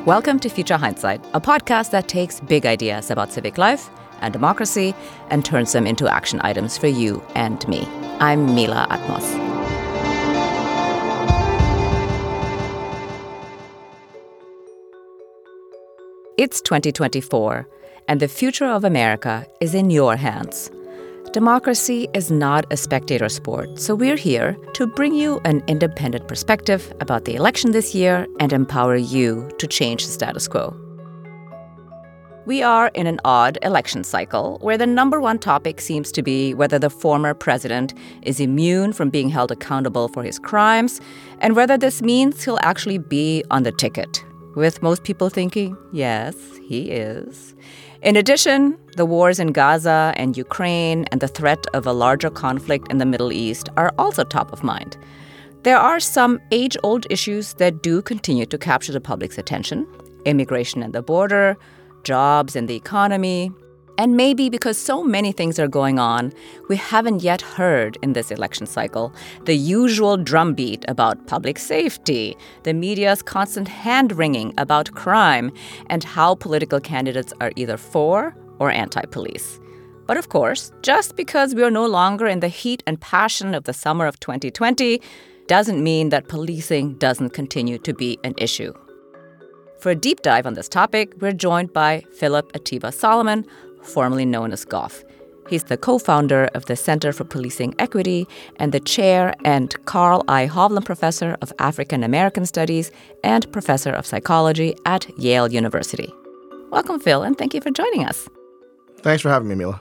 Welcome to Future Hindsight, a podcast that takes big ideas about civic life and democracy and turns them into action items for you and me. I'm Mila Atmos. It's 2024, and the future of America is in your hands. Democracy is not a spectator sport, so we're here to bring you an independent perspective about the election this year and empower you to change the status quo. We are in an odd election cycle where the number one topic seems to be whether the former president is immune from being held accountable for his crimes and whether this means he'll actually be on the ticket, with most people thinking, yes, he is. In addition, the wars in Gaza and Ukraine and the threat of a larger conflict in the Middle East are also top of mind. There are some age-old issues that do continue to capture the public's attention: immigration and the border, jobs and the economy. And maybe because so many things are going on, we haven't yet heard in this election cycle the usual drumbeat about public safety, the media's constant hand-wringing about crime, and how political candidates are either for or anti-police. But of course, just because we are no longer in the heat and passion of the summer of 2020 doesn't mean that policing doesn't continue to be an issue. For a deep dive on this topic, we're joined by Philip Atiba Solomon, formerly known as Goff. He's the co-founder of the Center for Policing Equity and the chair and Carl I. Hovland Professor of African American Studies and Professor of Psychology at Yale University. Welcome, Phil, and thank you for joining us. Thanks for having me, Mila.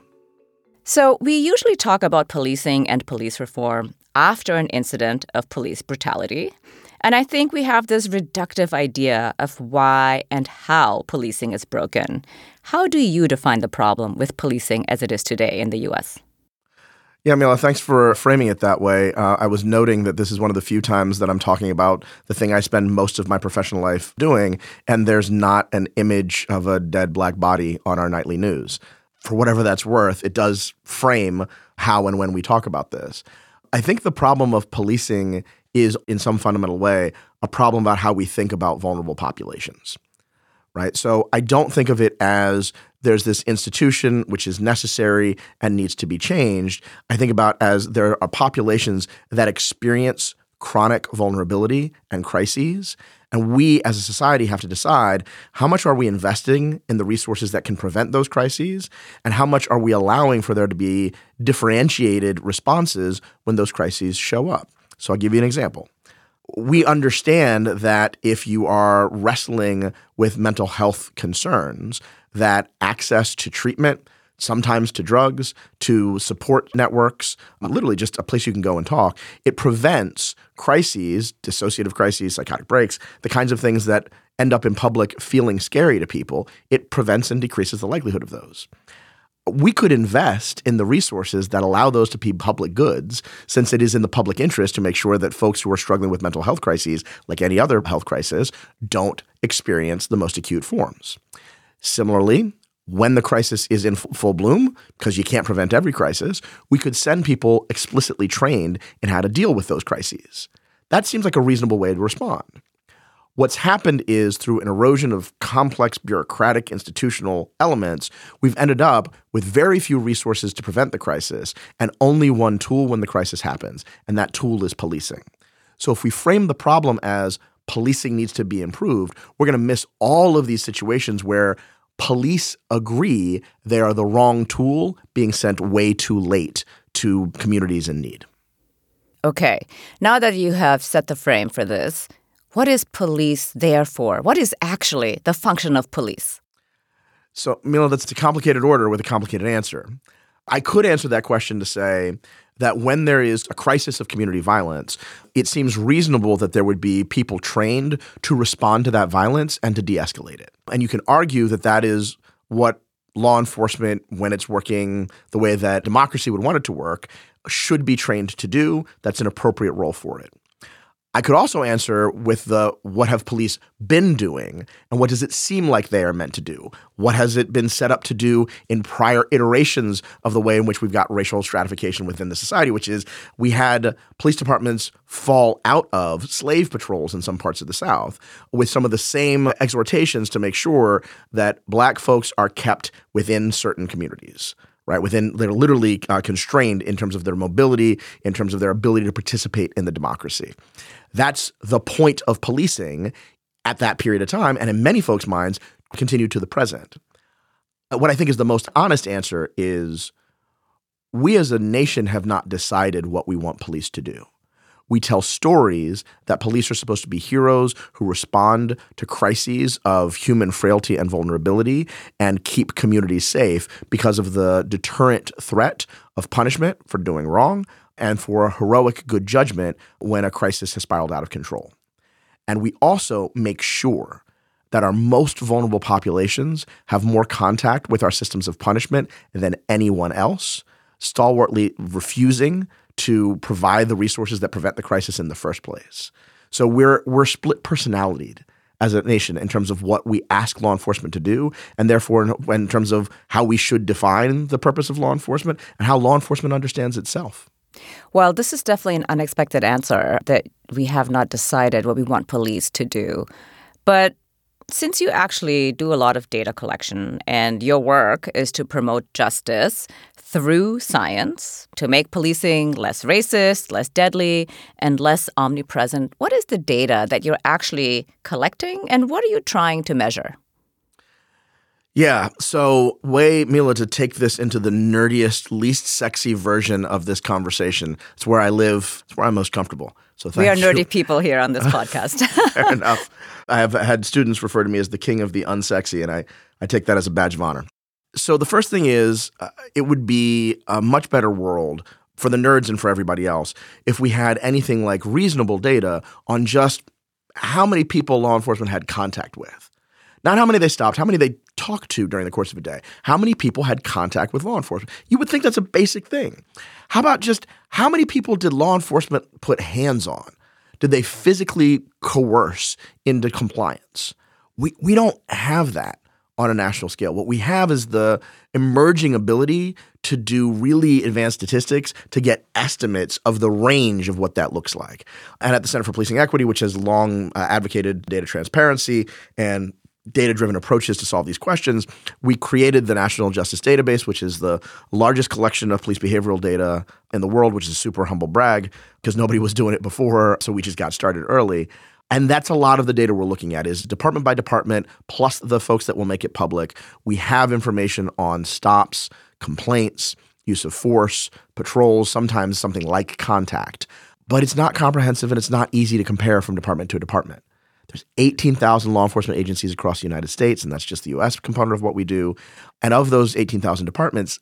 So we usually talk about policing and police reform after an incident of police brutality. And I think we have this reductive idea of why and how policing is broken. How do you define the problem with policing as it is today in the U.S.? Yeah, Mila, thanks for framing it that way. I was noting that this is one of the few times that I'm talking about the thing I spend most of my professional life doing, and there's not an image of a dead black body on our nightly news. For whatever that's worth, it does frame how and when we talk about this. I think the problem of policing is, in some fundamental way, a problem about how we think about vulnerable populations, right? So I don't think of it as there's this institution which is necessary and needs to be changed. I think about as there are populations that experience chronic vulnerability and crises, and we as a society have to decide how much are we investing in the resources that can prevent those crises, and how much are we allowing for there to be differentiated responses when those crises show up. So I'll give you an example. We understand that if you are wrestling with mental health concerns, that access to treatment, sometimes to drugs, to support networks, literally just a place you can go and talk, it prevents crises, dissociative crises, psychotic breaks, the kinds of things that end up in public feeling scary to people. It prevents and decreases the likelihood of those. We could invest in the resources that allow those to be public goods, since it is in the public interest to make sure that folks who are struggling with mental health crises, like any other health crisis, don't experience the most acute forms. Similarly, when the crisis is in full bloom, because you can't prevent every crisis, we could send people explicitly trained in how to deal with those crises. That seems like a reasonable way to respond. What's happened is, through an erosion of complex bureaucratic institutional elements, we've ended up with very few resources to prevent the crisis and only one tool when the crisis happens, and that tool is policing. So if we frame the problem as policing needs to be improved, we're going to miss all of these situations where police agree they are the wrong tool being sent way too late to communities in need. Okay, now that you have set the frame for this, what is police there for? What is actually the function of police? So, Mila, that's a complicated order with a complicated answer. I could answer that question to say that when there is a crisis of community violence, it seems reasonable that there would be people trained to respond to that violence and to de-escalate it. And you can argue that that is what law enforcement, when it's working the way that democracy would want it to work, should be trained to do. That's an appropriate role for it. I could also answer with the what have police been doing and what does it seem like they are meant to do? What has it been set up to do in prior iterations of the way in which we've got racial stratification within the society, which is we had police departments fall out of slave patrols in some parts of the South with some of the same exhortations to make sure that Black folks are kept within certain communities. Right, they're literally constrained in terms of their mobility, in terms of their ability to participate in the democracy. That's the point of policing at that period of time, and in many folks' minds, continued to the present. What I think is the most honest answer is we as a nation have not decided what we want police to do. We tell stories that police are supposed to be heroes who respond to crises of human frailty and vulnerability and keep communities safe because of the deterrent threat of punishment for doing wrong and for a heroic good judgment when a crisis has spiraled out of control. And we also make sure that our most vulnerable populations have more contact with our systems of punishment than anyone else, stalwartly refusing to provide the resources that prevent the crisis in the first place. So we're split personalitied as a nation in terms of what we ask law enforcement to do, and therefore in terms of how we should define the purpose of law enforcement and how law enforcement understands itself. Well, this is definitely an unexpected answer that we have not decided what we want police to do. But since you actually do a lot of data collection and your work is to promote justice through science to make policing less racist, less deadly, and less omnipresent, what is the data that you're actually collecting and what are you trying to measure? Yeah, so way, Mila, to take this into the nerdiest, least sexy version of this conversation. It's where I live. It's where I'm most comfortable. So thank you. We are nerdy people here on this podcast. Fair enough. I have had students refer to me as the king of the unsexy, and I take that as a badge of honor. So the first thing is it would be a much better world for the nerds and for everybody else if we had anything like reasonable data on just how many people law enforcement had contact with. Not how many they stopped, how many they talked to during the course of a day. How many people had contact with law enforcement? You would think that's a basic thing. How about just how many people did law enforcement put hands on? Did they physically coerce into compliance? We don't have that on a national scale. What we have is the emerging ability to do really advanced statistics to get estimates of the range of what that looks like. And at the Center for Policing Equity, which has long advocated data transparency and data-driven approaches to solve these questions, we created the National Justice Database, which is the largest collection of police behavioral data in the world, which is a super humble brag because nobody was doing it before, so we just got started early. And that's a lot of the data we're looking at is department by department, plus the folks that will make it public. We have information on stops, complaints, use of force, patrols, sometimes something like contact. But it's not comprehensive and it's not easy to compare from department to department. There's 18,000 law enforcement agencies across the United States, and that's just the U.S. component of what we do. And of those 18,000 departments,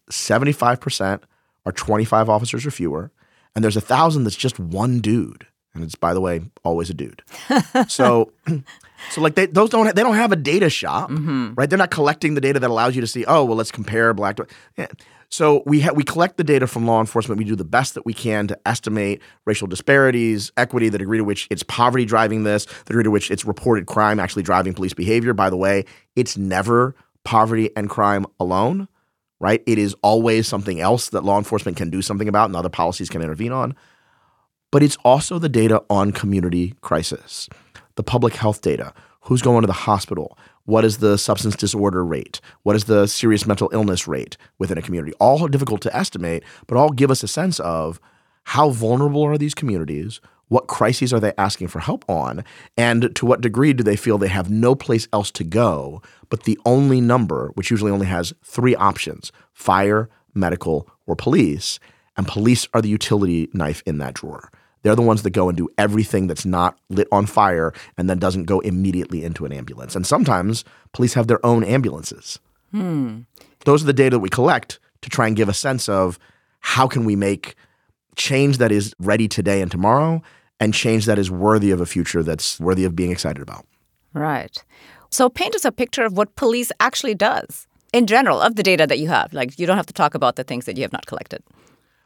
75% are 25 officers or fewer, and there's 1,000 that's just one dude. And it's, by the way, always a dude. So like they don't have a data shop, right? They're not collecting the data that allows you to see, oh, well, let's compare black to yeah. So we collect the data from law enforcement. We do the best that we can to estimate racial disparities, equity, the degree to which it's poverty driving this, the degree to which it's reported crime actually driving police behavior. By the way, it's never poverty and crime alone, right? It is always something else that law enforcement can do something about and other policies can intervene on. But it's also the data on community crisis, the public health data, who's going to the hospital, what is the substance disorder rate, what is the serious mental illness rate within a community. All are difficult to estimate, but all give us a sense of how vulnerable are these communities, what crises are they asking for help on, and to what degree do they feel they have no place else to go but the only number, which usually only has 3 options, fire, medical, or police, and police are the utility knife in that drawer. They're the ones that go and do everything that's not lit on fire and then doesn't go immediately into an ambulance. And sometimes police have their own ambulances. Those are the data that we collect to try and give a sense of how can we make change that is ready today and tomorrow and change that is worthy of a future that's worthy of being excited about. Right. So paint us a picture of what police actually does in general of the data that you have. Like, you don't have to talk about the things that you have not collected.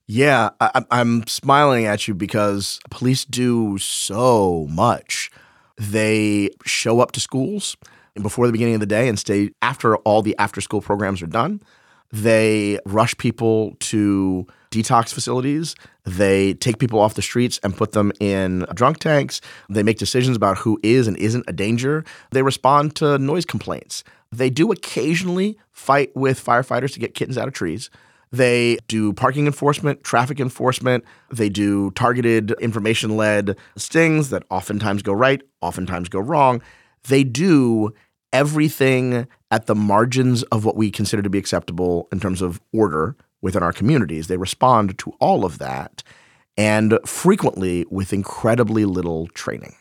Yeah, I'm smiling at you because police do so much. They show up to schools before the beginning of the day and stay after all the after-school programs are done. They rush people to detox facilities. They take people off the streets and put them in drunk tanks. They make decisions about who is and isn't a danger. They respond to noise complaints. They do occasionally fight with firefighters to get kittens out of trees. They do parking enforcement, traffic enforcement. They do targeted information-led stings that oftentimes go right, oftentimes go wrong. They do everything at the margins of what we consider to be acceptable in terms of order within our communities. They respond to all of that, and frequently with incredibly little training.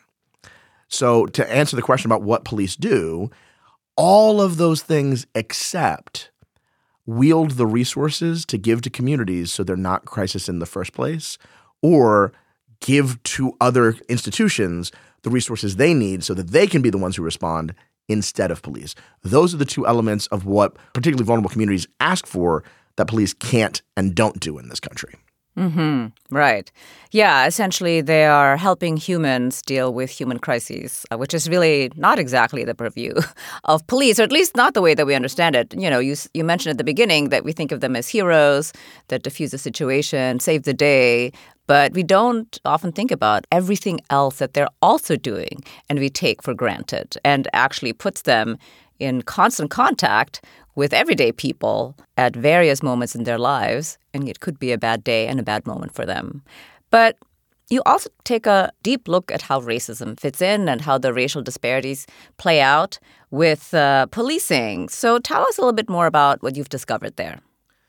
So to answer the question about what police do, all of those things except wield the resources to give to communities so they're not crisis in the first place, or give to other institutions the resources they need so that they can be the ones who respond instead of police. Those are the two elements of what particularly vulnerable communities ask for that police can't and don't do in this country. Right. Yeah, essentially they are helping humans deal with human crises, which is really not exactly the purview of police, or at least not the way that we understand it. You know, you mentioned at the beginning that we think of them as heroes that diffuse the situation, save the day, but we don't often think about everything else that they're also doing and we take for granted, and actually puts them in constant contact with everyday people at various moments in their lives, and it could be a bad day and a bad moment for them. But you also take a deep look at how racism fits in and how the racial disparities play out with policing. So tell us a little bit more about what you've discovered there.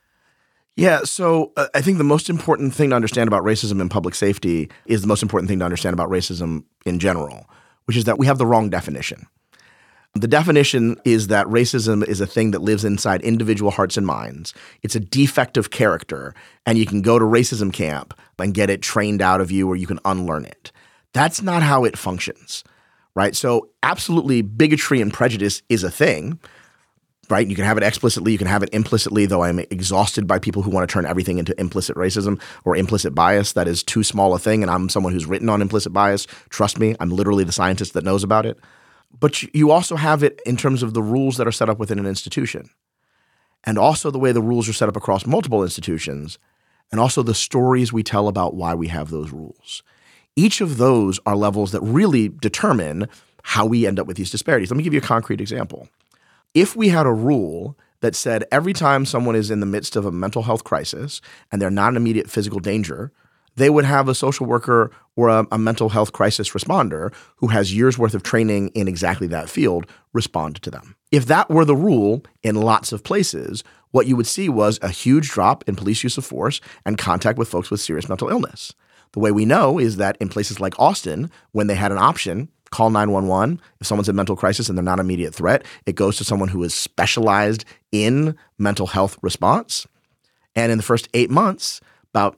Yeah, so I think the most important thing to understand about racism in public safety is the most important thing to understand about racism in general, which is that we have the wrong definition. The definition is that racism is a thing that lives inside individual hearts and minds. It's a defect of character, and you can go to racism camp and get it trained out of you, or you can unlearn it. That's not how it functions, right? So absolutely, bigotry and prejudice is a thing, right? You can have it explicitly, you can have it implicitly, though I'm exhausted by people who want to turn everything into implicit racism or implicit bias. That is too small a thing, and I'm someone who's written on implicit bias. Trust me, I'm literally the scientist that knows about it. But you also have it in terms of the rules that are set up within an institution, and also the way the rules are set up across multiple institutions, and also the stories we tell about why we have those rules. Each of those are levels that really determine how we end up with these disparities. Let me give you a concrete example. If we had a rule that said every time someone is in the midst of a mental health crisis and they're not in immediate physical danger, they would have a social worker or a mental health crisis responder who has years worth of training in exactly that field respond to them. If that were the rule in lots of places, what you would see was a huge drop in police use of force and contact with folks with serious mental illness. The way we know is that in places like Austin, when they had an option, call 911. If someone's in mental crisis and they're not an immediate threat, it goes to someone who is specialized in mental health response. And in the first 8 months, about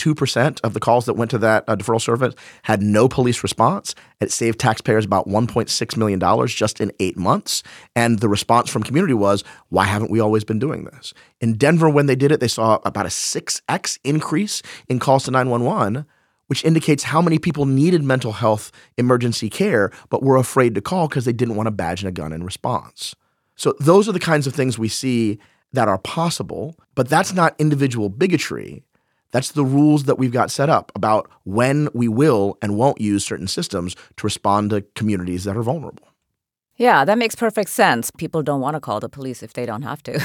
82% of the calls that went to that deferral service had no police response. It saved taxpayers about $1.6 million just in 8 months. And the response from community was, why haven't we always been doing this? In Denver, when they did it, they saw about a 6x increase in calls to 911, which indicates how many people needed mental health emergency care but were afraid to call because they didn't want a badge and a gun in response. So those are the kinds of things we see that are possible, but that's not individual bigotry. That's the rules that we've got set up about when we will and won't use certain systems to respond to communities that are vulnerable. Yeah, that makes perfect sense. People don't want to call the police if they don't have to.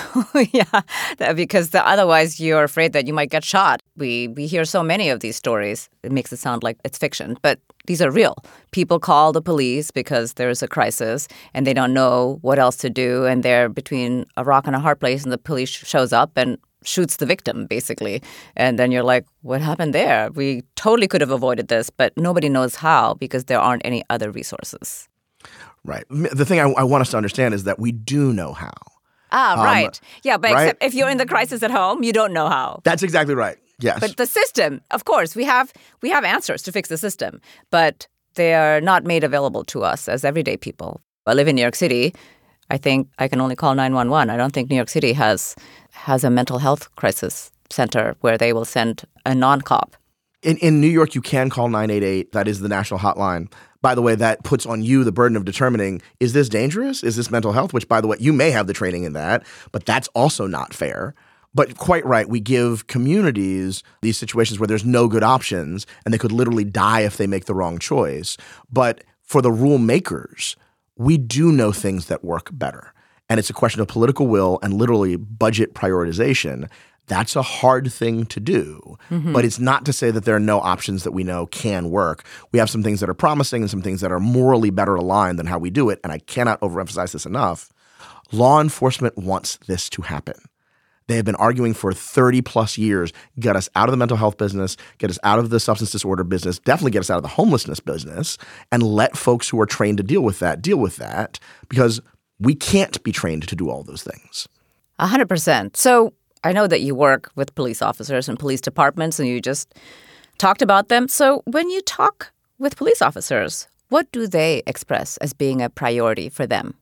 Because otherwise you're afraid that you might get shot. We hear so many of these stories. It makes it sound like it's fiction, but these are real. People call the police because there's a crisis and they don't know what else to do, and they're between a rock and a hard place, and the police shows up and shoots the victim, basically. And then you're like, what happened there? We totally could have avoided this, but nobody knows how because there aren't any other resources. Right. The thing I want us to understand is that we do know how. Right. Yeah, but right? Except if you're in the crisis at home, you don't know how. That's exactly right. Yes. But the system, of course, we have answers to fix the system, but they are not made available to us as everyday people. I live in New York City. I think I can only call 911. I don't think New York City has a mental health crisis center where they will send a non-cop. In New York, you can call 988. That is the national hotline. By the way, that puts on you the burden of determining, is this dangerous? Is this mental health? Which, by the way, you may have the training in that, but that's also not fair. But quite right, we give communities these situations where there's no good options and they could literally die if they make the wrong choice. But for the rule makers, we do know things that work better. And it's a question of political will and literally budget prioritization. That's a hard thing to do, but it's not to say that there are no options that we know can work. We have some things that are promising and some things that are morally better aligned than how we do it, and I cannot overemphasize this enough. Law enforcement wants this to happen. They have been arguing for 30 plus years, get us out of the mental health business, get us out of the substance disorder business, definitely get us out of the homelessness business, and let folks who are trained to deal with that, because we can't be trained to do all those things. 100%. So I know that you work with police officers and police departments, and you just talked about them. So when you talk with police officers, what do they express as being a priority for them?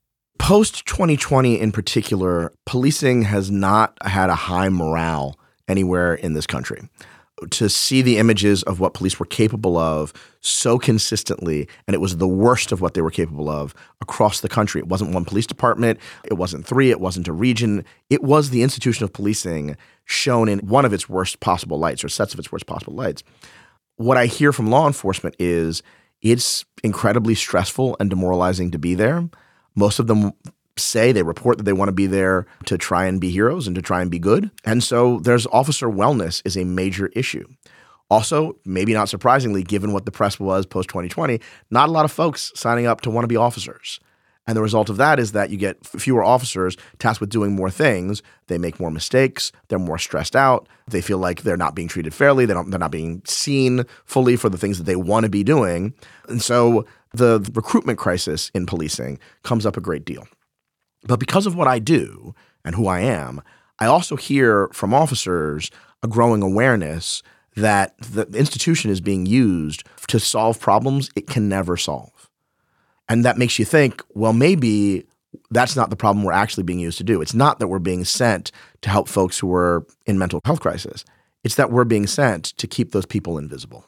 Post-2020 in particular, policing has not had a high morale anywhere in this country. To see the images of what police were capable of so consistently, and it was the worst of what they were capable of across the country. It wasn't one police department. It wasn't three. It wasn't a region. It was the institution of policing shown in one of its worst possible lights or sets of its worst possible lights. What I hear from law enforcement is it's incredibly stressful and demoralizing to be there. Most of them they report that they want to be there to try and be heroes and to try and be good. And so there's officer wellness is a major issue. Also, maybe not surprisingly, given what the press was post-2020, not a lot of folks signing up to want to be officers. And the result of that is that you get fewer officers tasked with doing more things. They make more mistakes. They're more stressed out. They feel like they're not being treated fairly. They're not being seen fully for the things that they want to be doing. And so the recruitment crisis in policing comes up a great deal. But because of what I do and who I am, I also hear from officers a growing awareness that the institution is being used to solve problems it can never solve. And that makes you think, well, maybe that's not the problem we're actually being used to do. It's not that we're being sent to help folks who are in mental health crisis. It's that we're being sent to keep those people invisible.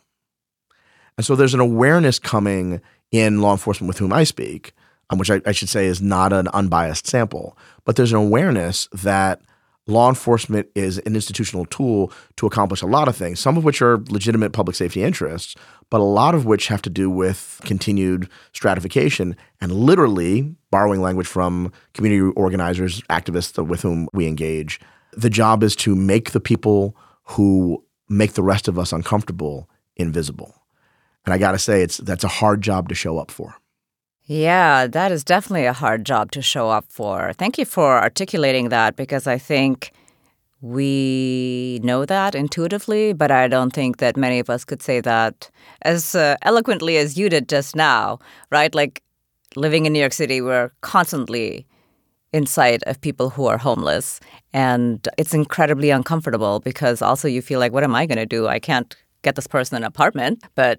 And so there's an awareness coming in law enforcement with whom I speak, which I should say is not an unbiased sample, but there's an awareness that law enforcement is an institutional tool to accomplish a lot of things, some of which are legitimate public safety interests, but a lot of which have to do with continued stratification and literally, borrowing language from community organizers, activists with whom we engage, the job is to make the people who make the rest of us uncomfortable invisible. And I got to say, that's a hard job to show up for. Yeah, that is definitely a hard job to show up for. Thank you for articulating that, because I think we know that intuitively, but I don't think that many of us could say that as eloquently as you did just now, right? Like living in New York City, we're constantly in sight of people who are homeless, and it's incredibly uncomfortable because also you feel like, what am I going to do? I can't get this person an apartment. But,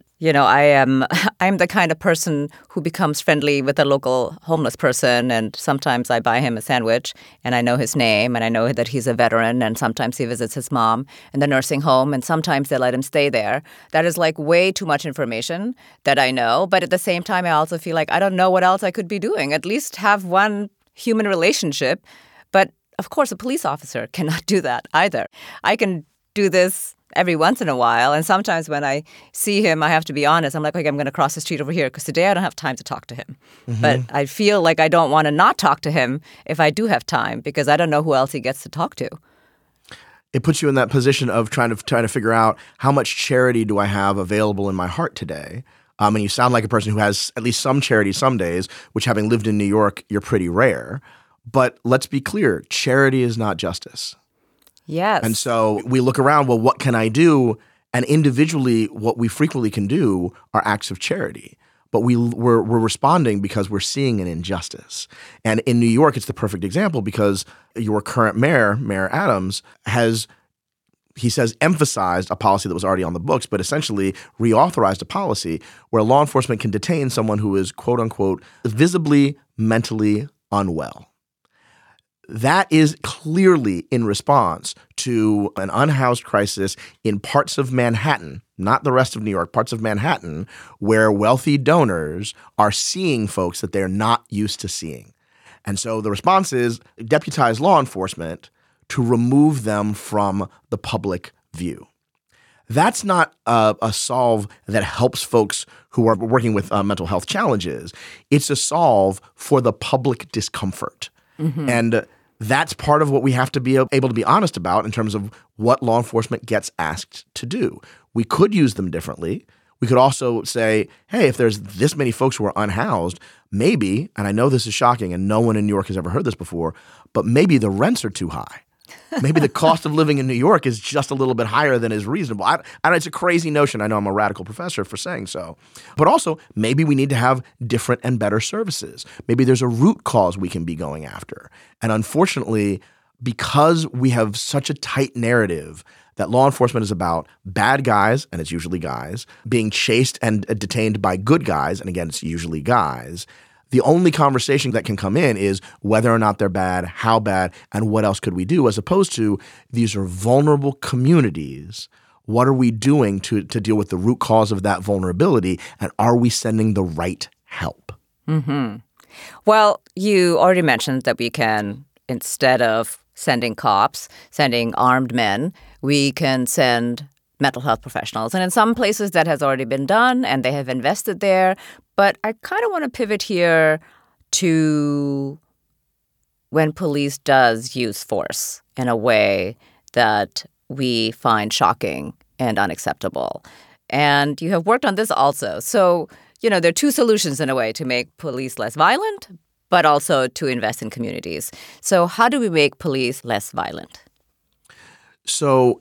I'm the kind of person who becomes friendly with a local homeless person. And sometimes I buy him a sandwich and I know his name and I know that he's a veteran. And sometimes he visits his mom in the nursing home and sometimes they let him stay there. That is like way too much information that I know. But at the same time, I also feel like I don't know what else I could be doing. At least have one human relationship. But of course, a police officer cannot do that either. I can do this every once in a while. And sometimes when I see him, I have to be honest. I'm like, okay, I'm going to cross the street over here because today I don't have time to talk to him. Mm-hmm. But I feel like I don't want to not talk to him if I do have time because I don't know who else he gets to talk to. It puts you in that position of trying to figure out how much charity do I have available in my heart today. And you sound like a person who has at least some charity some days, which having lived in New York, you're pretty rare. But let's be clear, charity is not justice. Yes. And so we look around, well, what can I do? And individually, what we frequently can do are acts of charity. But we're responding because we're seeing an injustice. And in New York, it's the perfect example because your current mayor, Mayor Adams, he says, emphasized a policy that was already on the books, but essentially reauthorized a policy where law enforcement can detain someone who is, quote unquote, visibly mentally unwell. that is clearly in response to an unhoused crisis in parts of Manhattan, not the rest of New York, parts of Manhattan, where wealthy donors are seeing folks that they're not used to seeing. And so the response is deputize law enforcement to remove them from the public view. That's not a solve that helps folks who are working with mental health challenges. It's a solve for the public discomfort. Mm-hmm. And that's part of what we have to be able to be honest about in terms of what law enforcement gets asked to do. We could use them differently. We could also say, hey, if there's this many folks who are unhoused, maybe, and I know this is shocking and no one in New York has ever heard this before, but maybe the rents are too high. Maybe the cost of living in New York is just a little bit higher than is reasonable. It's a crazy notion. I know I'm a radical professor for saying so. But also, maybe we need to have different and better services. Maybe there's a root cause we can be going after. And unfortunately, because we have such a tight narrative that law enforcement is about bad guys, and it's usually guys, being chased and detained by good guys, and again, it's usually guys, the only conversation that can come in is whether or not they're bad, how bad, and what else could we do, as opposed to these are vulnerable communities. What are we doing to deal with the root cause of that vulnerability, and are we sending the right help? Mm-hmm. Well, you already mentioned that we can, instead of sending cops, sending armed men, we can send mental health professionals. And in some places that has already been done and they have invested there. But I kind of want to pivot here to when police does use force in a way that we find shocking and unacceptable. And you have worked on this also. So, there are two solutions in a way to make police less violent, but also to invest in communities. So how do we make police less violent? So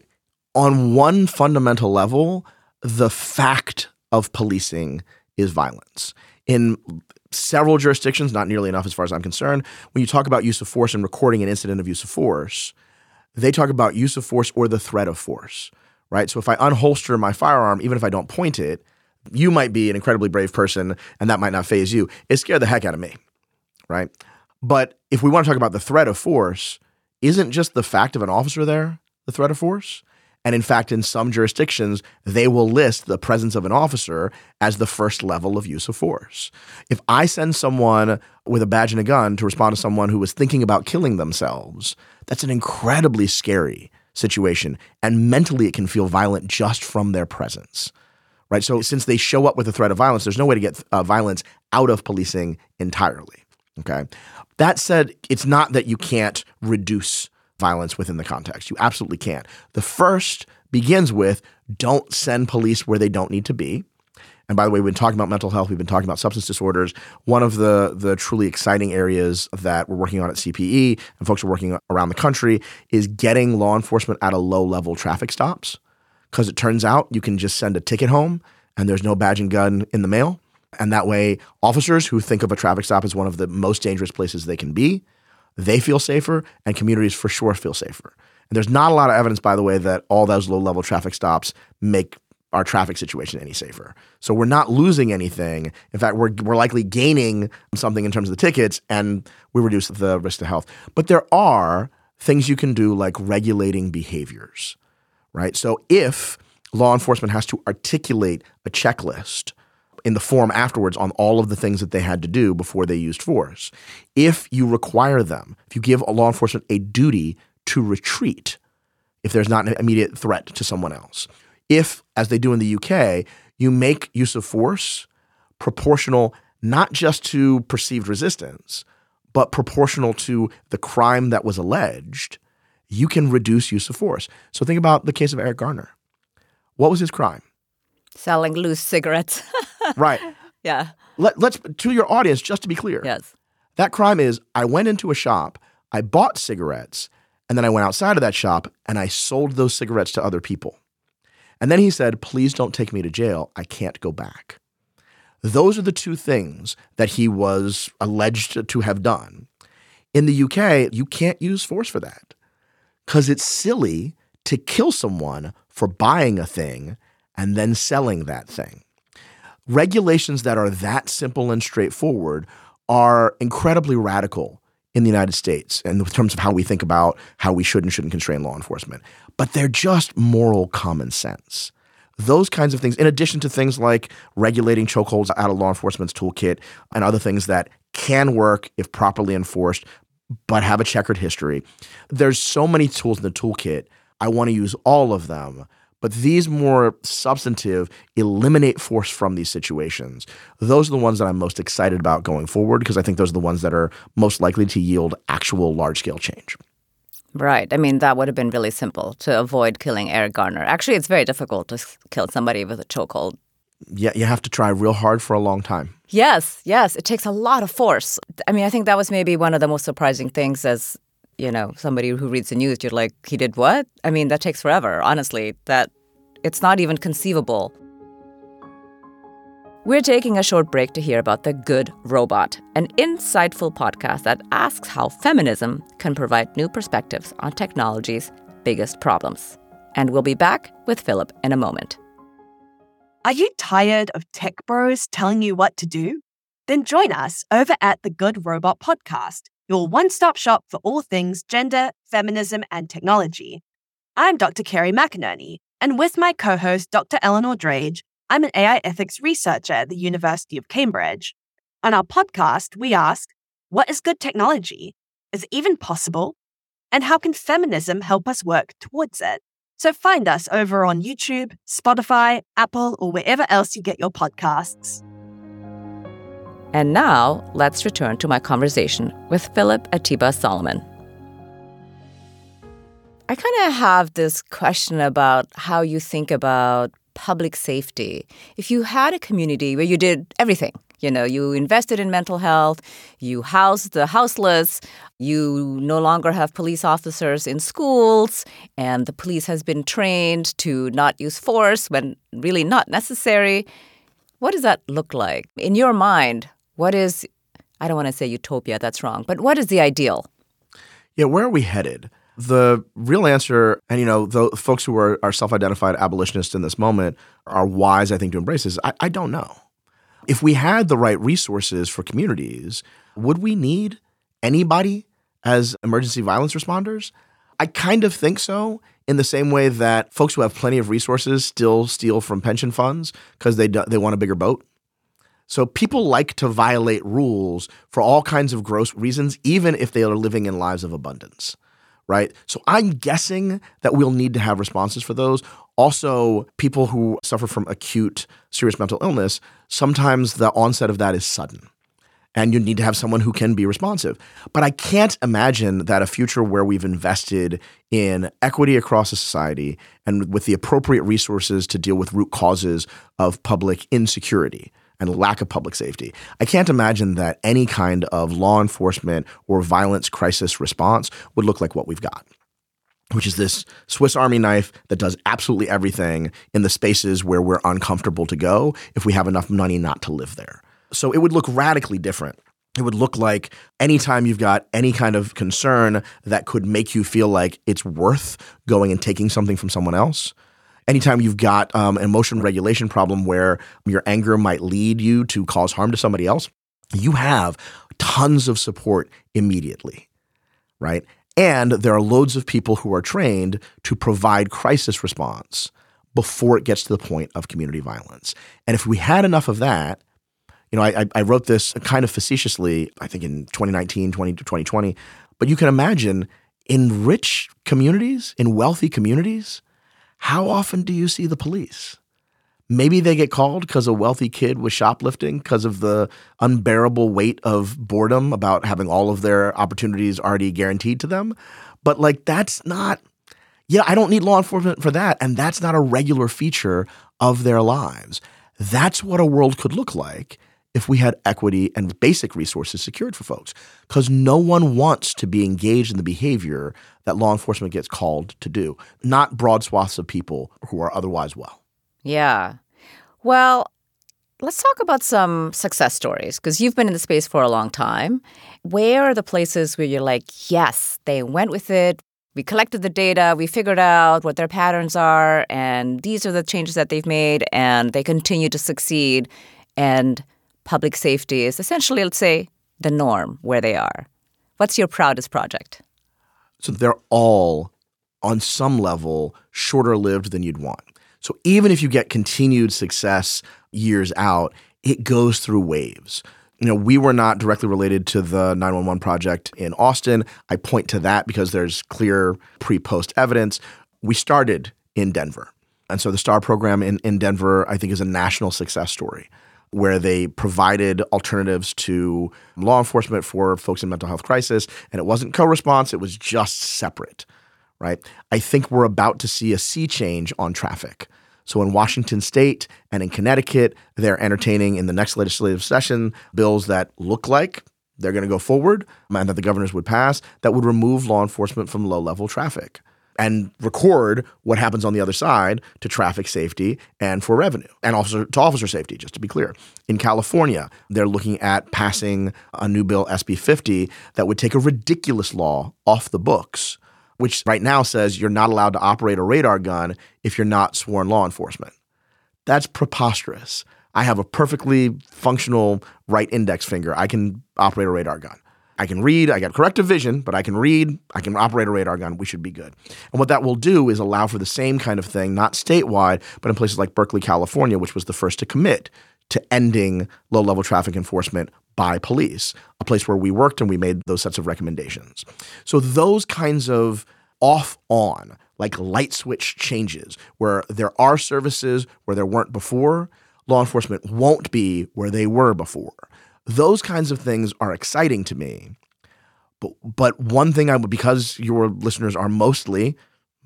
on one fundamental level, the fact of policing is violence. In several jurisdictions, not nearly enough as far as I'm concerned, when you talk about use of force and recording an incident of use of force, they talk about use of force or the threat of force, right? So if I unholster my firearm, even if I don't point it, you might be an incredibly brave person and that might not faze you. It scared the heck out of me, right? But if we want to talk about the threat of force, isn't just the fact of an officer there the threat of force? And in fact, in some jurisdictions, they will list the presence of an officer as the first level of use of force. If I send someone with a badge and a gun to respond to someone who was thinking about killing themselves, that's an incredibly scary situation. And mentally, it can feel violent just from their presence, right? So since they show up with a threat of violence, there's no way to get violence out of policing entirely, okay? That said, it's not that you can't reduce violence within the context. You absolutely can't. The first begins with don't send police where they don't need to be. And by the way, we've been talking about mental health. We've been talking about substance disorders. One of the truly exciting areas that we're working on at CPE and folks are working around the country is getting law enforcement at a low-level traffic stops. Because it turns out you can just send a ticket home and there's no badge and gun in the mail. And that way, officers who think of a traffic stop as one of the most dangerous places they can be, they feel safer, and communities for sure feel safer. And there's not a lot of evidence, by the way, that all those low-level traffic stops make our traffic situation any safer. So we're not losing anything. In fact, we're likely gaining something in terms of the tickets, and we reduce the risk to health. But there are things you can do like regulating behaviors, right? So if law enforcement has to articulate a checklist in the form afterwards on all of the things that they had to do before they used force. If you require them, if you give a law enforcement a duty to retreat, if there's not an immediate threat to someone else, if, as they do in the UK, you make use of force proportional not just to perceived resistance, but proportional to the crime that was alleged, you can reduce use of force. So think about the case of Eric Garner. What was his crime? Selling loose cigarettes. Right. Yeah. Let's, to your audience, just to be clear. Yes. That crime is I went into a shop, I bought cigarettes, and then I went outside of that shop and I sold those cigarettes to other people. And then he said, please don't take me to jail. I can't go back. Those are the two things that he was alleged to have done. In the UK, you can't use force for that because it's silly to kill someone for buying a thing and then selling that thing. Regulations that are that simple and straightforward are incredibly radical in the United States and in terms of how we think about how we should and shouldn't constrain law enforcement. But they're just moral common sense. Those kinds of things, in addition to things like regulating chokeholds out of law enforcement's toolkit and other things that can work if properly enforced, but have a checkered history. There's so many tools in the toolkit. I want to use all of them. But these more substantive eliminate force from these situations. Those are the ones that I'm most excited about going forward because I think those are the ones that are most likely to yield actual large-scale change. Right. I mean, that would have been really simple to avoid killing Eric Garner. Actually, it's very difficult to kill somebody with a chokehold. Yeah, you have to try real hard for a long time. Yes. It takes a lot of force. I mean, I think that was maybe one of the most surprising things as, somebody who reads the news. You're like, he did what? I mean, that takes forever, honestly. That it's not even conceivable. We're taking a short break to hear about The Good Robot, an insightful podcast that asks how feminism can provide new perspectives on technology's biggest problems. And we'll be back with Philip in a moment. Are you tired of tech bros telling you what to do? Then join us over at The Good Robot Podcast, your one-stop shop for all things gender, feminism, and technology. I'm Dr. Kerry McInerney, and with my co-host, Dr. Eleanor Drage, I'm an AI ethics researcher at the University of Cambridge. On our podcast, we ask, what is good technology? Is it even possible? And how can feminism help us work towards it? So find us over on YouTube, Spotify, Apple, or wherever else you get your podcasts. And now, let's return to my conversation with Philip Atiba Solomon. I kind of have this question about how you think about public safety. If you had a community where you did everything, you invested in mental health, you housed the houseless, you no longer have police officers in schools, and the police has been trained to not use force when really not necessary, what does that look like? In your mind, what is, I don't want to say utopia, that's wrong, but what is the ideal? Yeah, where are we headed? The real answer, and the folks who are self-identified abolitionists in this moment are wise, I think, to embrace this. I don't know. If we had the right resources for communities, would we need anybody as emergency violence responders? I kind of think so, in the same way that folks who have plenty of resources still steal from pension funds because they want a bigger boat. So people like to violate rules for all kinds of gross reasons, even if they are living in lives of abundance. Right? So I'm guessing that we'll need to have responses for those. Also, people who suffer from acute serious mental illness, sometimes the onset of that is sudden. And you need to have someone who can be responsive. But I can't imagine that a future where we've invested in equity across a society and with the appropriate resources to deal with root causes of public insecurity and lack of public safety. I can't imagine that any kind of law enforcement or violence crisis response would look like what we've got, which is this Swiss Army knife that does absolutely everything in the spaces where we're uncomfortable to go if we have enough money not to live there. So it would look radically different. It would look like anytime you've got any kind of concern that could make you feel like it's worth going and taking something from someone else. Anytime you've got an emotion regulation problem where your anger might lead you to cause harm to somebody else, you have tons of support immediately, right? And there are loads of people who are trained to provide crisis response before it gets to the point of community violence. And if we had enough of that, I wrote this kind of facetiously, I think in 2019, 2020, but you can imagine in rich communities, in wealthy communities, how often do you see the police? Maybe they get called because a wealthy kid was shoplifting because of the unbearable weight of boredom about having all of their opportunities already guaranteed to them. But that's not, I don't need law enforcement for that. And that's not a regular feature of their lives. That's what a world could look like if we had equity and basic resources secured for folks, because no one wants to be engaged in the behavior that law enforcement gets called to do, not broad swaths of people who are otherwise well. Yeah. Well, let's talk about some success stories, because you've been in the space for a long time. Where are the places where you're like, yes, they went with it, we collected the data, we figured out what their patterns are, and these are the changes that they've made, and they continue to succeed, and public safety is essentially, let's say, the norm where they are. What's your proudest project? So they're all, on some level, shorter lived than you'd want. So even if you get continued success years out, it goes through waves. We were not directly related to the 911 project in Austin. I point to that because there's clear pre-post evidence. We started in Denver. And so the STAR program in Denver, I think, is a national success story where they provided alternatives to law enforcement for folks in mental health crisis. And it wasn't co-response. It was just separate, right? I think we're about to see a sea change on traffic. So in Washington State and in Connecticut, they're entertaining in the next legislative session bills that look like they're going to go forward and that the governors would pass that would remove law enforcement from low-level traffic and record what happens on the other side to traffic safety and for revenue and also to officer safety, just to be clear. In California, they're looking at passing a new bill, SB 50, that would take a ridiculous law off the books, which right now says you're not allowed to operate a radar gun if you're not sworn law enforcement. That's preposterous. I have a perfectly functional right index finger. I can operate a radar gun. I can read, I got corrective vision, but I can read, I can operate a radar gun. We should be good. And what that will do is allow for the same kind of thing, not statewide, but in places like Berkeley, California, which was the first to commit to ending low-level traffic enforcement by police, a place where we worked and we made those sets of recommendations. So those kinds of off-on, like light switch changes, where there are services where there weren't before, law enforcement won't be where they were before. Those kinds of things are exciting to me. But one thing because your listeners are mostly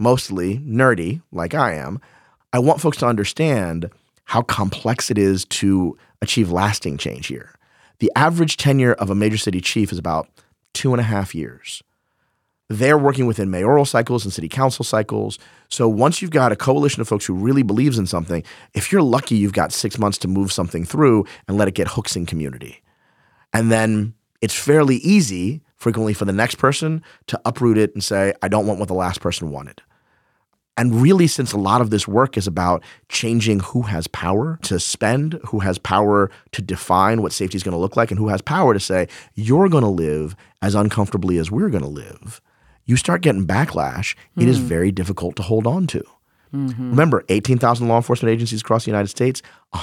nerdy, like I am, I want folks to understand how complex it is to achieve lasting change here. The average tenure of a major city chief is about 2.5 years. They're working within mayoral cycles and city council cycles. So once you've got a coalition of folks who really believes in something, if you're lucky, you've got 6 months to move something through and let it get hooks in community. And then it's fairly easy, frequently, for the next person to uproot it and say, I don't want what the last person wanted. And really, since a lot of this work is about changing who has power to spend, who has power to define what safety is going to look like, and who has power to say, you're going to live as uncomfortably as we're going to live, you start getting backlash. It is very difficult to hold on to. Mm-hmm. Remember, 18,000 law enforcement agencies across the United States,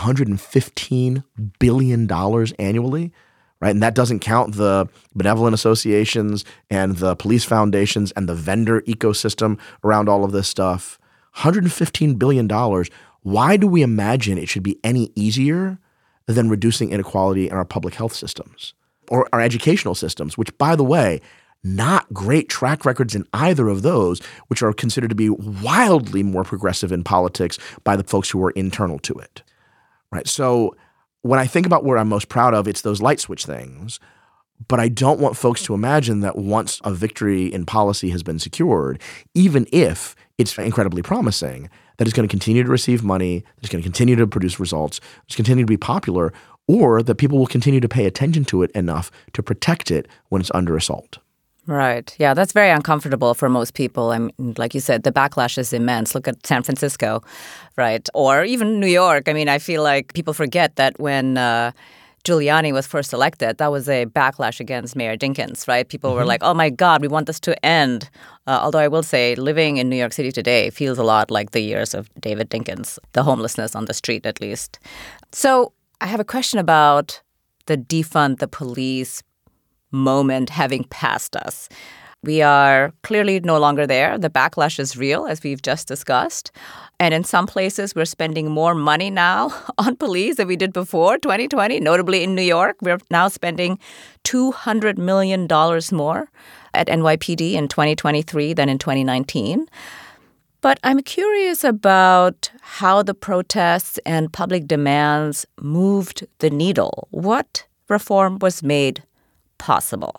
$115 billion annually. Right? And that doesn't count the benevolent associations and the police foundations and the vendor ecosystem around all of this stuff. $115 billion. Why do we imagine it should be any easier than reducing inequality in our public health systems or our educational systems, which, by the way, not great track records in either of those, which are considered to be wildly more progressive in politics by the folks who are internal to it. Right? So when I think about what I'm most proud of, it's those light switch things. But I don't want folks to imagine that once a victory in policy has been secured, even if it's incredibly promising, that it's going to continue to receive money, that it's going to continue to produce results, it's continue to be popular, or that people will continue to pay attention to it enough to protect it when it's under assault. Right. Yeah, that's very uncomfortable for most people. I mean, like you said, the backlash is immense. Look at San Francisco, right? Or even New York. I mean, I feel like people forget that when Giuliani was first elected, that was a backlash against Mayor Dinkins, right? People were like, oh my God, we want this to end. Although I will say living in New York City today feels a lot like the years of David Dinkins, the homelessness on the street at least. So I have a question about the defund the police moment having passed us. We are clearly no longer there. The backlash is real, as we've just discussed. And in some places, we're spending more money now on police than we did before 2020. Notably in New York, we're now spending $200 million more at NYPD in 2023 than in 2019. But I'm curious about how the protests and public demands moved the needle. What reform was made possible?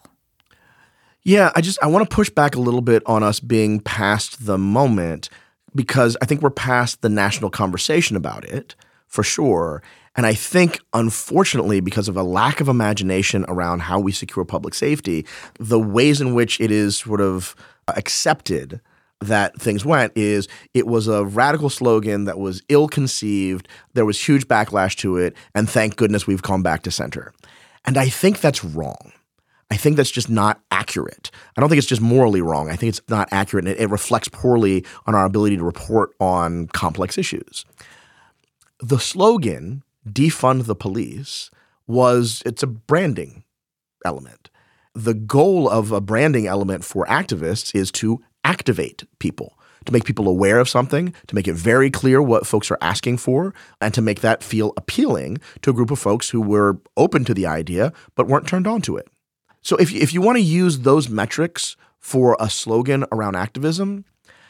Yeah, I want to push back a little bit on us being past the moment because I think we're past the national conversation about it, for sure. And I think, unfortunately, because of a lack of imagination around how we secure public safety, the ways in which it is sort of accepted that things went is it was a radical slogan that was ill-conceived, there was huge backlash to it, and thank goodness we've come back to center. And I think that's wrong. I think that's just not accurate. I don't think it's just morally wrong. I think it's not accurate, and it reflects poorly on our ability to report on complex issues. The slogan, defund the police, it's a branding element. The goal of a branding element for activists is to activate people, to make people aware of something, to make it very clear what folks are asking for, and to make that feel appealing to a group of folks who were open to the idea but weren't turned on to it. So if you want to use those metrics for a slogan around activism,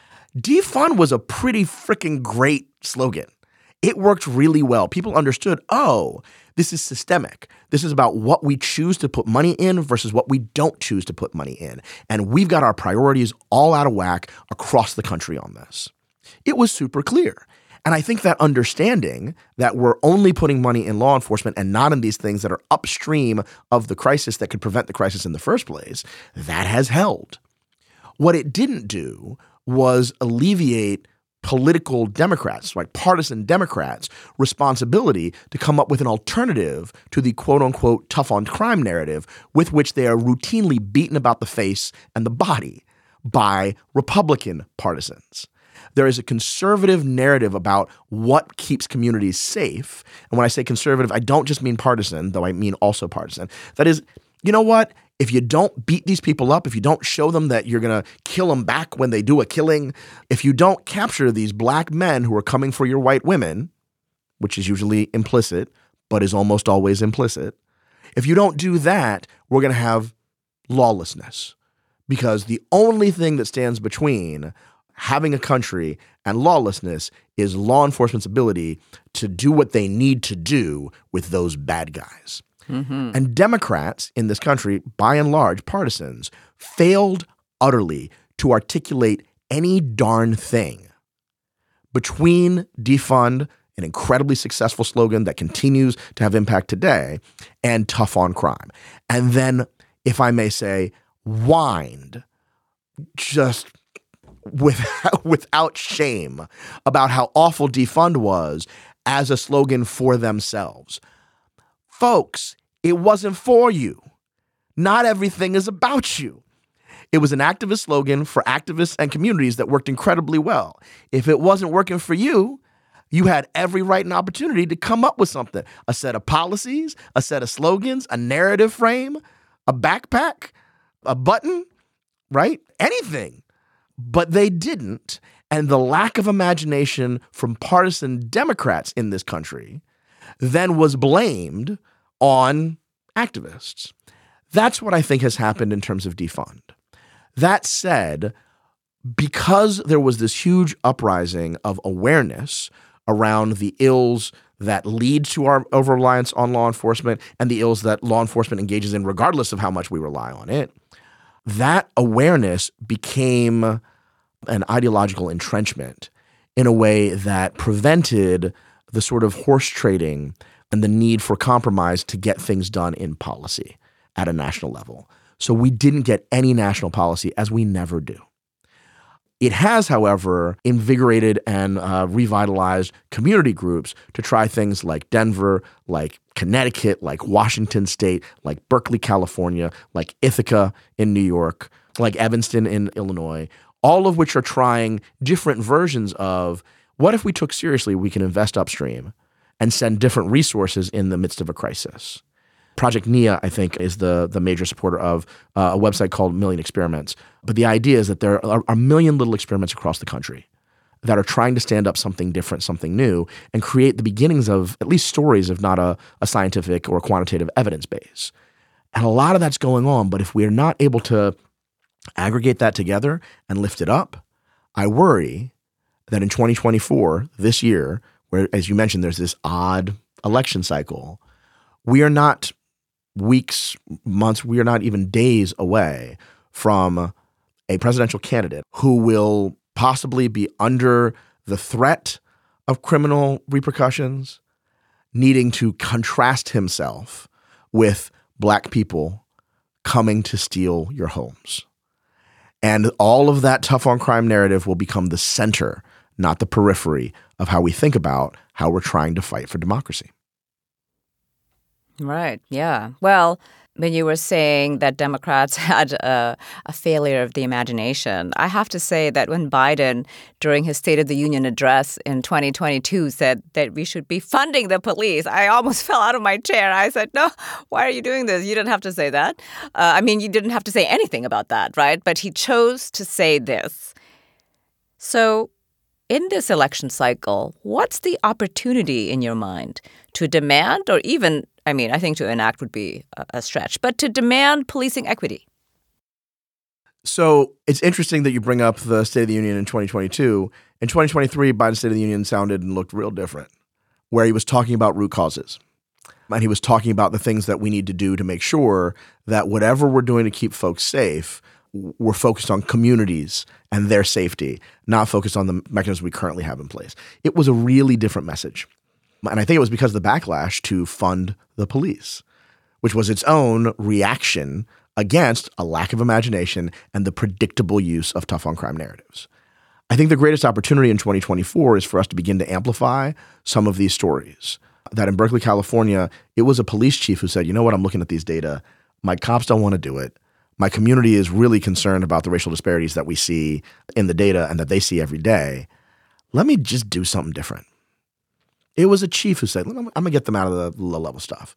defund was a pretty freaking great slogan. It worked really well. People understood, oh, this is systemic. This is about what we choose to put money in versus what we don't choose to put money in. And we've got our priorities all out of whack across the country on this. It was super clear. And I think that understanding that we're only putting money in law enforcement and not in these things that are upstream of the crisis that could prevent the crisis in the first place, that has held. What it didn't do was alleviate political Democrats, like partisan Democrats, responsibility to come up with an alternative to the quote-unquote tough on crime narrative with which they are routinely beaten about the face and the body by Republican partisans. There is a conservative narrative about what keeps communities safe. And when I say conservative, I don't just mean partisan, though I mean also partisan. That is, you know what? If you don't beat these people up, if you don't show them that you're going to kill them back when they do a killing, if you don't capture these black men who are coming for your white women, which is usually implicit, but is almost always implicit, if you don't do that, we're going to have lawlessness. Because the only thing that stands between having a country and lawlessness is law enforcement's ability to do what they need to do with those bad guys. Mm-hmm. And Democrats in this country, by and large, partisans, failed utterly to articulate any darn thing between defund, an incredibly successful slogan that continues to have impact today, and tough on crime. And then, if I may say, whined just without shame about how awful defund was as a slogan for themselves. Folks, it wasn't for you. Not everything is about you. It was an activist slogan for activists and communities that worked incredibly well. If it wasn't working for you, you had every right and opportunity to come up with something, a set of policies, a set of slogans, a narrative frame, a backpack, a button, right? Anything. But they didn't. And the lack of imagination from partisan Democrats in this country then was blamed on activists. That's what I think has happened in terms of defund. That said, because there was this huge uprising of awareness around the ills that lead to our over-reliance on law enforcement and the ills that law enforcement engages in regardless of how much we rely on it, that awareness became an ideological entrenchment in a way that prevented the sort of horse trading and the need for compromise to get things done in policy at a national level. So we didn't get any national policy, as we never do. It has, however, invigorated and revitalized community groups to try things like Denver, like Connecticut, like Washington State, like Berkeley, California, like Ithaca in New York, like Evanston in Illinois, all of which are trying different versions of what if we took seriously we can invest upstream and send different resources in the midst of a crisis. Project NIA, I think, is the major supporter of a website called Million Experiments. But the idea is that there are a million little experiments across the country that are trying to stand up something different, something new, and create the beginnings of at least stories, if not a scientific or quantitative evidence base. And a lot of that's going on, but if we're not able to aggregate that together and lift it up, I worry that in 2024, this year, where, as you mentioned, there's this odd election cycle, we are not weeks, months, we are not even days away from a presidential candidate who will possibly be under the threat of criminal repercussions, needing to contrast himself with Black people coming to steal your homes. And all of that tough on crime narrative will become the center, not the periphery, of how we think about how we're trying to fight for democracy. Right. Yeah. Well, when you were saying that Democrats had a failure of the imagination, I have to say that when Biden, during his State of the Union address in 2022, said that we should be funding the police, I almost fell out of my chair. I said, no, why are you doing this? You didn't have to say that. You didn't have to say anything about that, right? But he chose to say this. So in this election cycle, what's the opportunity in your mind to demand or even, I think to enact would be a stretch, but to demand policing equity? So it's interesting that you bring up the State of the Union in 2022. In 2023, Biden's State of the Union sounded and looked real different, where he was talking about root causes. And he was talking about the things that we need to do to make sure that whatever we're doing to keep folks safe, we're focused on communities and their safety, not focused on the mechanisms we currently have in place. It was a really different message. And I think it was because of the backlash to fund the police, which was its own reaction against a lack of imagination and the predictable use of tough on crime narratives. I think the greatest opportunity in 2024 is for us to begin to amplify some of these stories. That in Berkeley, California, it was a police chief who said, you know what, I'm looking at these data. My cops don't want to do it. My community is really concerned about the racial disparities that we see in the data and that they see every day. Let me just do something different. It was a chief who said, I'm going to get them out of the low-level stuff.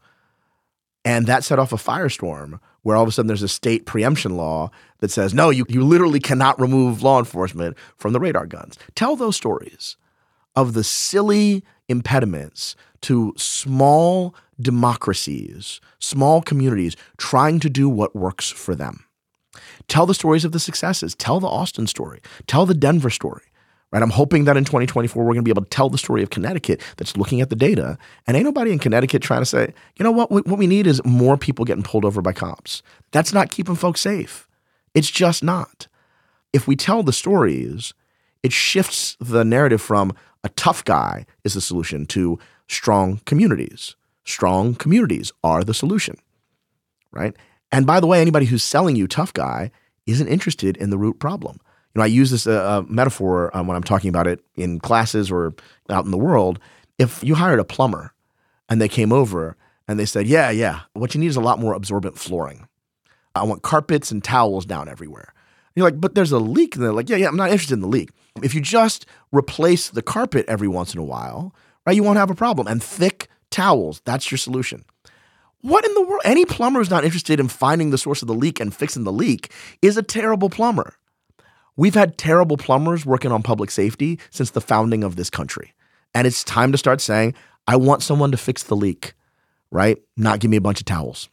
And that set off a firestorm where all of a sudden there's a state preemption law that says, no, you literally cannot remove law enforcement from the radar guns. Tell those stories of the silly impediments to small democracies, small communities trying to do what works for them. Tell the stories of the successes. Tell the Austin story. Tell the Denver story. Right? I'm hoping that in 2024, we're going to be able to tell the story of Connecticut that's looking at the data. And ain't nobody in Connecticut trying to say, you know what we need is more people getting pulled over by cops. That's not keeping folks safe. It's just not. If we tell the stories, it shifts the narrative from a tough guy is the solution to strong communities. Strong communities are the solution, right? And by the way, anybody who's selling you tough guy isn't interested in the root problem. I use this metaphor when I'm talking about it in classes or out in the world. If you hired a plumber and they came over and they said, yeah, what you need is a lot more absorbent flooring. I want carpets and towels down everywhere. And you're like, but there's a leak. And they're like, yeah, I'm not interested in the leak. If you just replace the carpet every once in a while, right, you won't have a problem. And thick towels, that's your solution. What in the world? Any plumber who's not interested in finding the source of the leak and fixing the leak is a terrible plumber. We've had terrible plumbers working on public safety since the founding of this country. And it's time to start saying, I want someone to fix the leak, right? Not give me a bunch of towels.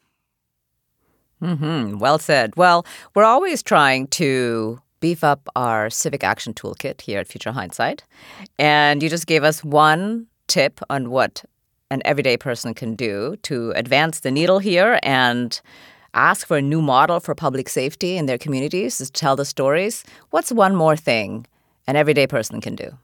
Mm-hmm. Well said. Well, we're always trying to beef up our civic action toolkit here at Future Hindsight. And you just gave us one tip on what an everyday person can do to advance the needle here and ask for a new model for public safety in their communities to tell the stories. What's one more thing an everyday person can do?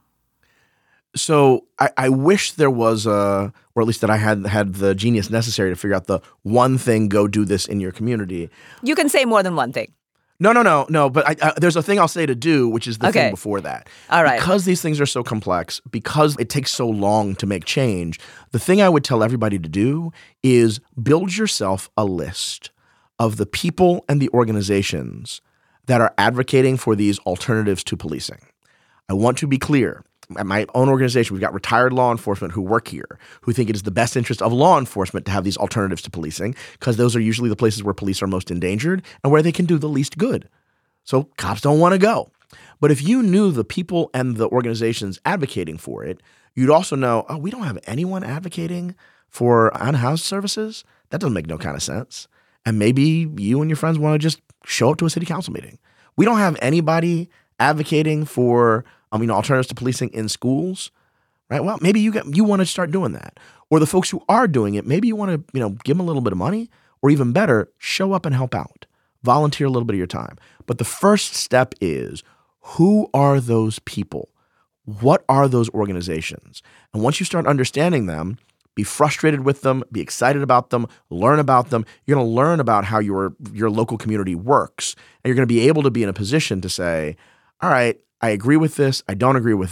So I wish there was or at least that I had the genius necessary to figure out the one thing, go do this in your community. You can say more than one thing. No. But there's a thing I'll say to do, which is the thing before that. All right. Because these things are so complex, because it takes so long to make change, the thing I would tell everybody to do is build yourself a list of the people and the organizations that are advocating for these alternatives to policing. I want to be clear. At my own organization, we've got retired law enforcement who work here, who think it is the best interest of law enforcement to have these alternatives to policing, because those are usually the places where police are most endangered and where they can do the least good. So cops don't want to go. But if you knew the people and the organizations advocating for it, you'd also know, we don't have anyone advocating for unhoused services? That doesn't make no kind of sense. And maybe you and your friends want to just show up to a city council meeting. We don't have anybody advocating for alternatives to policing in schools, right? Well, maybe you want to start doing that. Or the folks who are doing it, maybe you want to give them a little bit of money, or even better, show up and help out. Volunteer a little bit of your time. But the first step is, who are those people? What are those organizations? And once you start understanding them, be frustrated with them, be excited about them, learn about them. You're going to learn about how your local community works. And you're going to be able to be in a position to say, all right, I agree with this, I don't agree with that,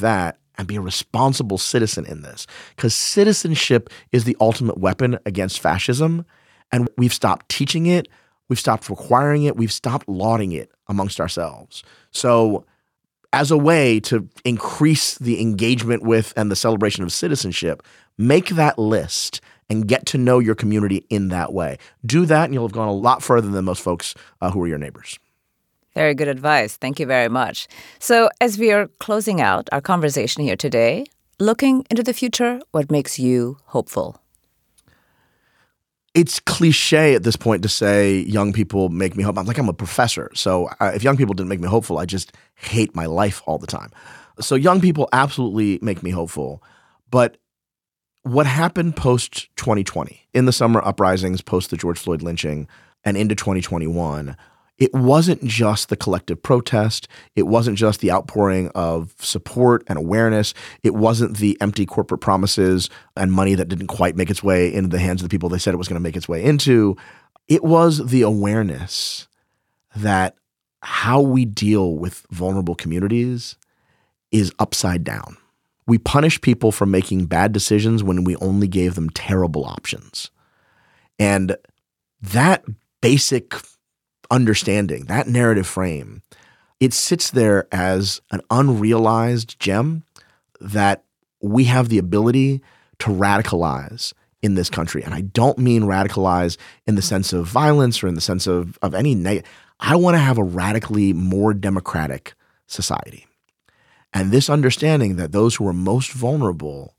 and be a responsible citizen in this, because citizenship is the ultimate weapon against fascism, and we've stopped teaching it, we've stopped requiring it, we've stopped lauding it amongst ourselves. So as a way to increase the engagement with and the celebration of citizenship, make that list and get to know your community in that way. Do that, and you'll have gone a lot further than most folks who are your neighbors. Very good advice. Thank you very much. So as we are closing out our conversation here today, looking into the future, what makes you hopeful? It's cliche at this point to say young people make me hopeful. I'm a professor. So if young people didn't make me hopeful, I just hate my life all the time. So young people absolutely make me hopeful. But what happened post-2020, in the summer uprisings, post the George Floyd lynching, and into 2021, it wasn't just the collective protest. It wasn't just the outpouring of support and awareness. It wasn't the empty corporate promises and money that didn't quite make its way into the hands of the people they said it was going to make its way into. It was the awareness that how we deal with vulnerable communities is upside down. We punish people for making bad decisions when we only gave them terrible options. And that basic understanding, that narrative frame, it sits there as an unrealized gem that we have the ability to radicalize in this country. And I don't mean radicalize in the sense of violence or in the sense of any negative. I want to have a radically more democratic society. And this understanding that those who are most vulnerable,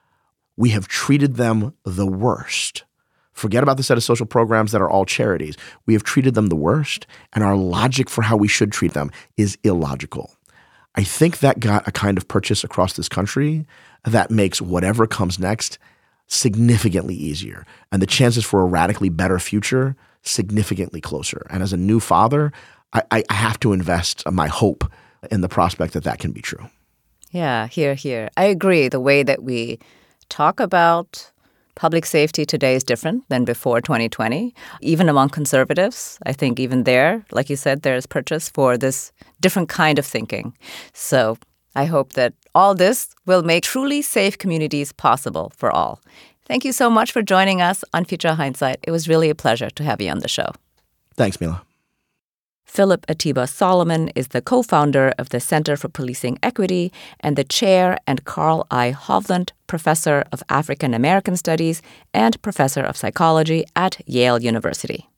we have treated them the worst. Forget about the set of social programs that are all charities. We have treated them the worst, and our logic for how we should treat them is illogical. I think that got a kind of purchase across this country that makes whatever comes next significantly easier, and the chances for a radically better future significantly closer. And as a new father, I have to invest my hope in the prospect that that can be true. Yeah, here. I agree. The way that we talk about public safety today is different than before 2020. Even among conservatives, I think even there, like you said, there is purchase for this different kind of thinking. So I hope that all this will make truly safe communities possible for all. Thank you so much for joining us on Future Hindsight. It was really a pleasure to have you on the show. Thanks, Mila. Philip Atiba Solomon is the co-founder of the Center for Policing Equity and the chair and Carl I. Hovland Professor of African American Studies and Professor of Psychology at Yale University.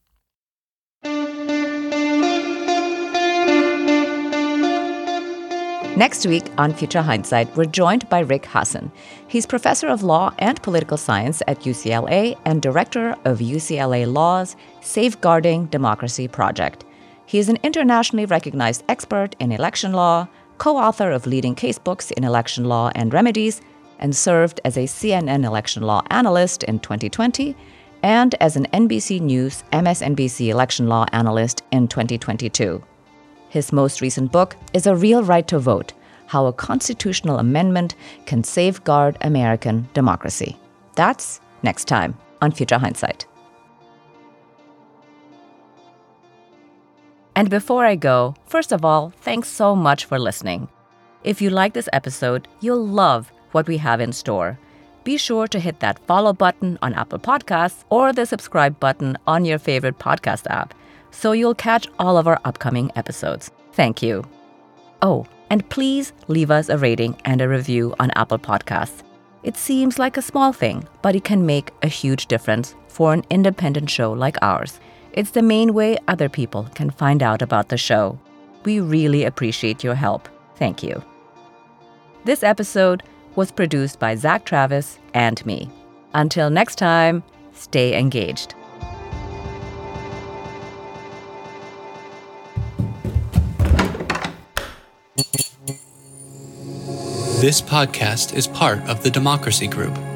Next week on Future Hindsight, we're joined by Rick Hasen. He's professor of law and political science at UCLA and director of UCLA Law's Safeguarding Democracy Project. He is an internationally recognized expert in election law, co-author of leading casebooks in election law and remedies, and served as a CNN election law analyst in 2020 and as an NBC News MSNBC election law analyst in 2022. His most recent book is A Real Right to Vote: How a Constitutional Amendment Can Safeguard American Democracy. That's next time on Future Hindsight. And before I go, first of all, thanks so much for listening. If you like this episode, you'll love what we have in store. Be sure to hit that follow button on Apple Podcasts or the subscribe button on your favorite podcast app, so you'll catch all of our upcoming episodes. Thank you. Oh, and please leave us a rating and a review on Apple Podcasts. It seems like a small thing, but it can make a huge difference for an independent show like ours. It's the main way other people can find out about the show. We really appreciate your help. Thank you. This episode was produced by Zach Travis and me. Until next time, stay engaged. This podcast is part of the Democracy Group.